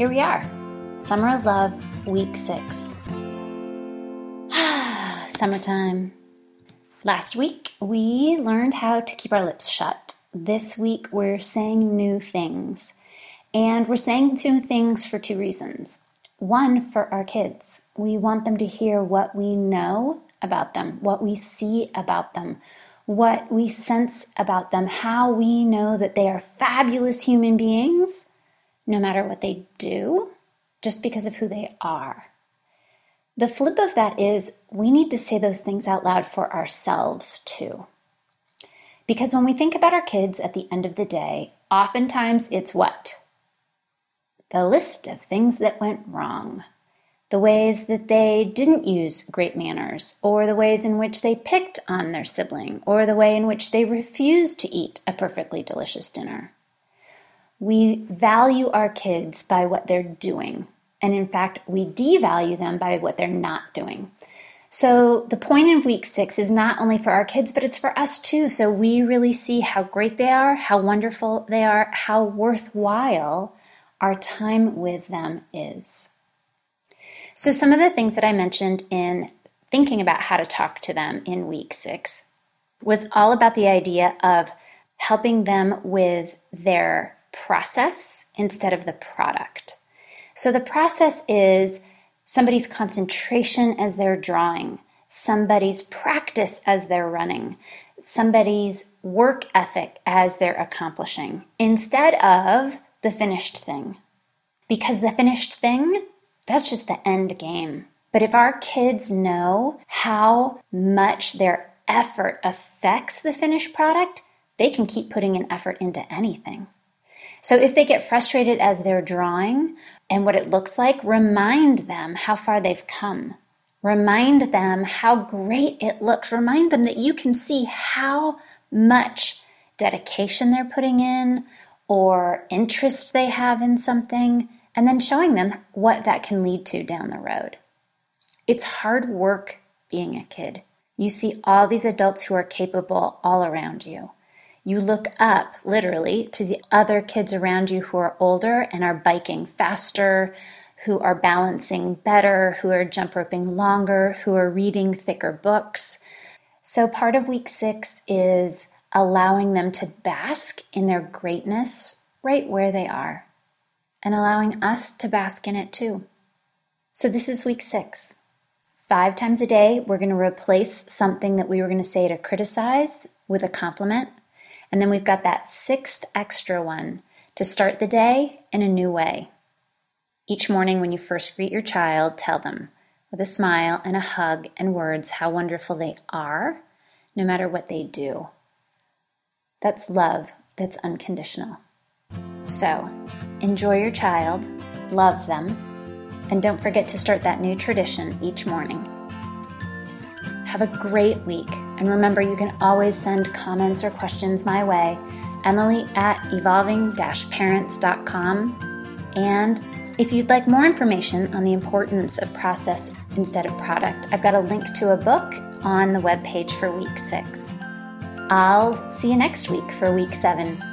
here we are. Summer of Love, week 6. Summertime. Last week, we learned how to keep our lips shut. This week, we're saying new things. And we're saying new things for 2 reasons. One, for our kids. We want them to hear what we know about them, what we see about them, what we sense about them, how we know that they are fabulous human beings, no matter what they do, just because of who they are. The flip of that is we need to say those things out loud for ourselves too. Because when we think about our kids at the end of the day, oftentimes it's what? The list of things that went wrong. The ways that they didn't use great manners, or the ways in which they picked on their sibling, or the way in which they refused to eat a perfectly delicious dinner. We value our kids by what they're doing. And in fact, we devalue them by what they're not doing. So the point in week 6 is not only for our kids, but it's for us too. So we really see how great they are, how wonderful they are, how worthwhile our time with them is. So some of the things that I mentioned in thinking about how to talk to them in week 6 was all about the idea of helping them with their process instead of the product. So the process is somebody's concentration as they're drawing, somebody's practice as they're running, somebody's work ethic as they're accomplishing, instead of the finished thing. Because the finished thing, that's just the end game. But if our kids know how much their effort affects the finished product, they can keep putting an effort into anything. So if they get frustrated as they're drawing and what it looks like, remind them how far they've come. Remind them how great it looks. Remind them that you can see how much dedication they're putting in or interest they have in something, and then showing them what that can lead to down the road. It's hard work being a kid. You see all these adults who are capable all around you. You look up, literally, to the other kids around you who are older and are biking faster, who are balancing better, who are jump roping longer, who are reading thicker books. So part of week 6 is allowing them to bask in their greatness right where they are, and allowing us to bask in it too. So this is week 6. 5 times a day, we're going to replace something that we were going to say to criticize with a compliment. And then we've got that 6th extra one to start the day in a new way. Each morning when you first greet your child, tell them with a smile and a hug and words how wonderful they are, no matter what they do. That's love that's unconditional. So, enjoy your child, love them, and don't forget to start that new tradition each morning. Have a great week, and remember you can always send comments or questions my way, Emily@evolving-parents.com. And if you'd like more information on the importance of process instead of product, I've got a link to a book on the webpage for week 6. I'll see you next week for week 7.